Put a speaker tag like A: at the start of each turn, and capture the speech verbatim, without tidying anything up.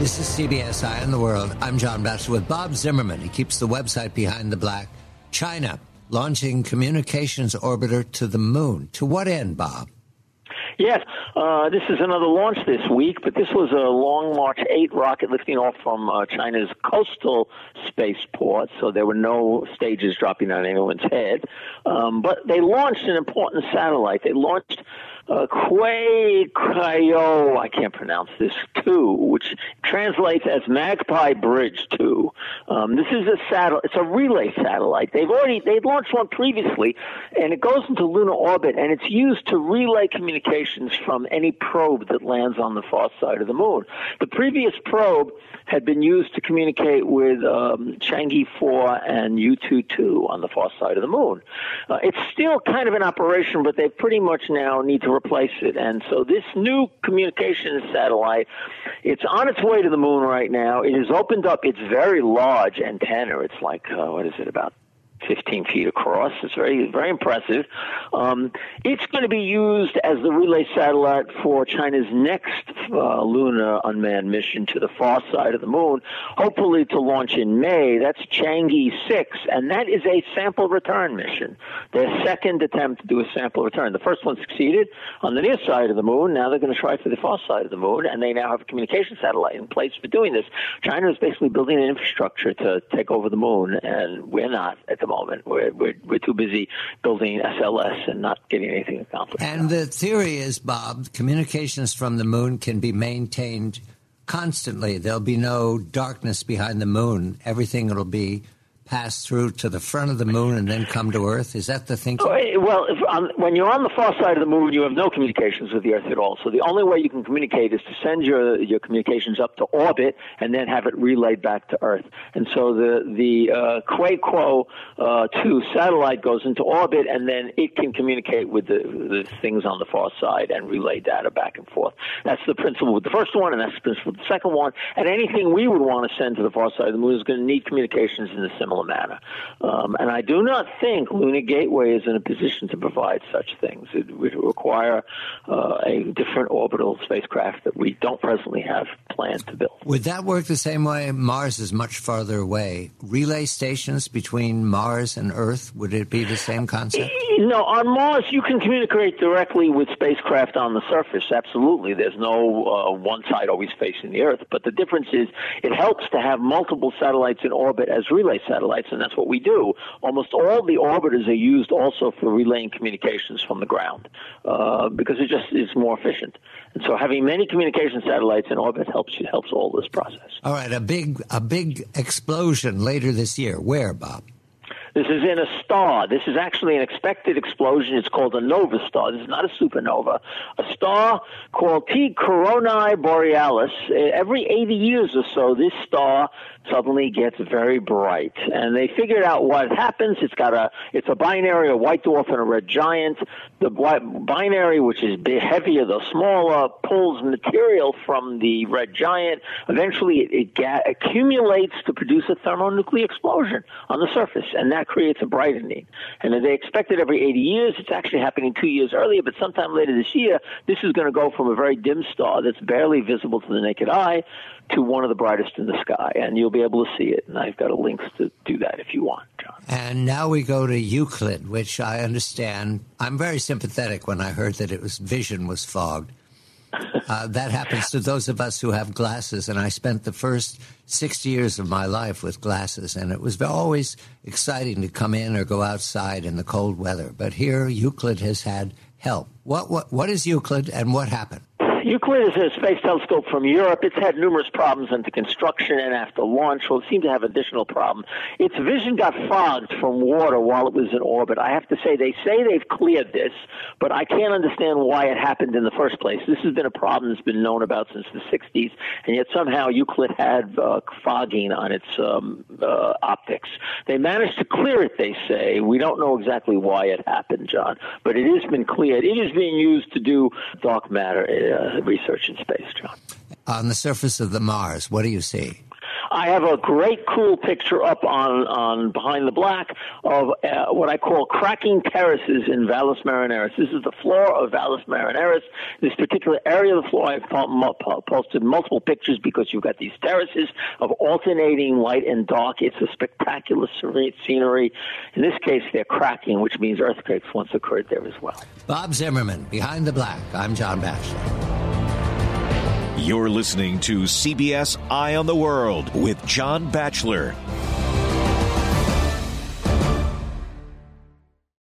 A: This is C B S Eye on the World. I'm John Batchelor with Bob Zimmerman. He keeps the website Behind the Black. China launching communications orbiter to the moon. To what end, Bob?
B: Yes, uh, this is another launch this week, but this was a Long March eight rocket lifting off from uh, China's coastal spaceport, so there were no stages dropping on anyone's head. Um, but they launched an important satellite. They launched uh, Kuei-Kaio, I can't pronounce this, two, which translates as Magpie Bridge two. Um, this is a satellite. It's a relay satellite. They've already they've launched one previously, and it goes into lunar orbit, and it's used to relay communications from any probe that lands on the far side of the moon. The previous probe had been used to communicate with um, Chang'e four and U twenty-two on the far side of the moon. Uh, it's still kind of in operation, but they pretty much now need to replace it. And so this new communications satellite, it's on its way to the moon right now. It has opened up its very large antenna. It's like, uh, what is it, about fifteen feet across. It's very, very impressive. Um, it's going to be used as the relay satellite for China's next uh, lunar unmanned mission to the far side of the moon, hopefully to launch in May. That's Chang'e six, and that is a sample return mission. Their second attempt to do a sample return. The first one succeeded on the near side of the moon. Now they're going to try for the far side of the moon, and they now have a communication satellite in place for doing this. China is basically building an infrastructure to take over the moon, and we're not at the moment. We're, we're, we're too busy building S L S and not getting anything accomplished.
A: And the theory is, Bob, communications from the moon can be maintained constantly. There'll be no darkness behind the moon. Everything will be passed through to the front of the moon and then come to Earth. Is that the thinking?
B: Well, if, um, when you're on the far side of the moon, you have no communications with the Earth at all. So the only way you can communicate is to send your your communications up to orbit and then have it relayed back to Earth. And so the the uh, Kuei-Kaio uh, two satellite goes into orbit, and then it can communicate with the, the things on the far side and relay data back and forth. That's the principle with the first one, and that's the principle with the second one. And anything we would want to send to the far side of the moon is going to need communications in a similar manner. Um, and I do not think Lunar Gateway is in a position to provide such things. It would require uh, a different orbital spacecraft that we don't presently have planned to build.
A: Would that work the same way? Mars is much farther away. Relay stations between Mars and Earth, would it be the same concept?
B: No, on Mars you can communicate directly with spacecraft on the surface, absolutely. There's no uh, one side always facing the Earth, but the difference is it helps to have multiple satellites in orbit as relay satellites, and that's what we do. Almost all the orbiters are used also for relaying communications from the ground uh, because it just is more efficient. And so having many communication satellites in orbit helps helps all this process.
A: All right, a big a big explosion later this year. Where, Bob?
B: This is in a star. This is actually an expected explosion. It's called a nova star. This is not a supernova. A star called T Coronae Borealis. Every eighty years or so, this star suddenly gets very bright. And they figured out what happens. It's got a it's a binary, a white dwarf and a red giant. The white binary, which is big, heavier, the smaller, pulls material from the red giant. Eventually, it, it ga- accumulates to produce a thermonuclear explosion on the surface, and that creates a brightening. And they expect it every eighty years. It's actually happening two years earlier, but sometime later this year, this is going to go from a very dim star that's barely visible to the naked eye to one of the brightest in the sky, and you'll be able to see it. And I've got a link to do that if you want, John.
A: And now we go to Euclid, which I understand. I'm very sympathetic when I heard that it was vision was fogged. Uh, that happens to those of us who have glasses, and I spent the first sixty years of my life with glasses, and it was always exciting to come in or go outside in the cold weather. But here, Euclid has had help. What what what is Euclid, and what happened?
B: Euclid is a space telescope from Europe. It's had numerous problems into construction and after launch. Well, it seemed to have additional problem. Its vision got fogged from water while it was in orbit. I have to say, they say they've cleared this, but I can't understand why it happened in the first place. This has been a problem that's been known about since the sixties, and yet somehow Euclid had uh, fogging on its um, uh, optics. They managed to clear it, they say. We don't know exactly why it happened, John, but it has been cleared. It is being used to do dark matter uh, research in space, John.
A: On the surface of the Mars, what do you see?
B: I have a great, cool picture up on, on Behind the Black of uh, what I call cracking terraces in Valles Marineris. This is the floor of Valles Marineris. This particular area of the floor, I've posted multiple pictures because you've got these terraces of alternating light and dark. It's a spectacular scenery. In this case, they're cracking, which means earthquakes once occurred there as well.
A: Bob Zimmerman, Behind the Black. I'm John Batchelor.
C: You're listening to C B S Eye on the World with John Batchelor.